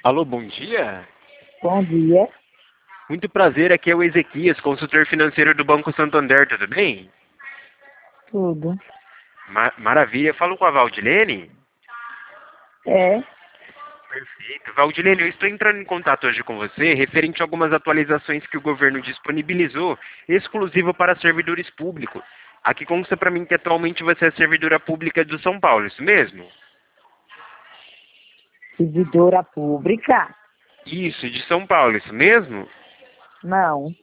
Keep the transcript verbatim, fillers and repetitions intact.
Alô, bom dia. Bom dia, Muito prazer, aqui é o Ezequias, consultor financeiro do Banco Santander, tudo bem? tudo. Ma- maravilha, falo com a Valdilene? É, Perfeito. Valdilene, eu estou entrando em contato hoje com você referente a algumas atualizações que o governo disponibilizou, exclusivo para servidores públicos. Aqui consta para mim que atualmente você é servidora pública do São Paulo, isso mesmo? servidora pública? Isso, de São Paulo, isso mesmo? Não.